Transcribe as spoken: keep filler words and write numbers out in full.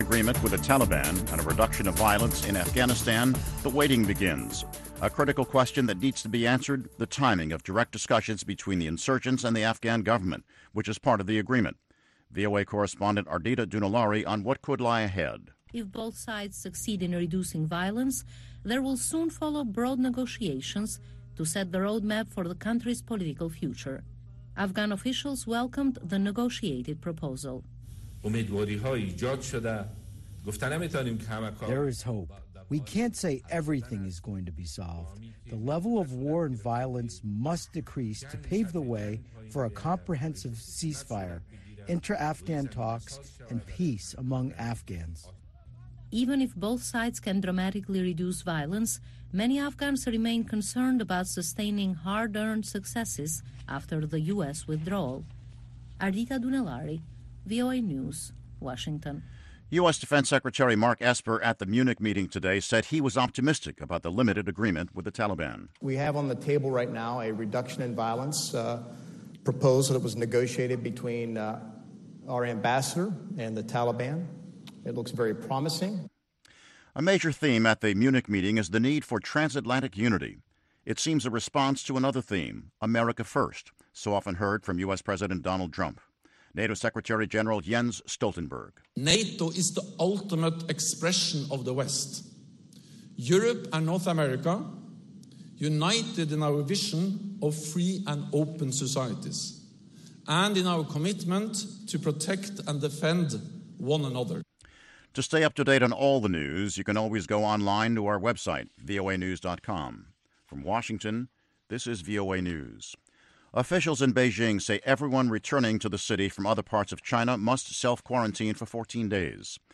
Agreement with the Taliban and a reduction of violence in Afghanistan, the waiting begins. A critical question that needs to be answered, the timing of direct discussions between the insurgents and the Afghan government, which is part of the agreement. V O A correspondent Ardita Dunalari on what could lie ahead. If both sides succeed in reducing violence, there will soon follow broad negotiations to set the roadmap for the country's political future. Afghan officials welcomed the negotiated proposal. There is hope. We can't say everything is going to be solved. The level of war and violence must decrease to pave the way for a comprehensive ceasefire, inter-Afghan talks, and peace among Afghans. Even if both sides can dramatically reduce violence, many Afghans remain concerned about sustaining hard-earned successes after the U S withdrawal. Ardita Dunalari, V O A News, Washington. U S. Defense Secretary Mark Esper at the Munich meeting today said he was optimistic about the limited agreement with the Taliban. We have on the table right now a reduction in violence uh, proposal that was negotiated between uh, our ambassador and the Taliban. It looks very promising. A major theme at the Munich meeting is the need for transatlantic unity. It seems a response to another theme, America First, so often heard from U S. President Donald Trump. NATO Secretary General Jens Stoltenberg. NATO is the ultimate expression of the West. Europe and North America, united in our vision of free and open societies, and in our commitment to protect and defend one another. To stay up to date on all the news, you can always go online to our website, V O A news dot com. From Washington, this is V O A News. Officials in Beijing say everyone returning to the city from other parts of China must self-quarantine for fourteen days.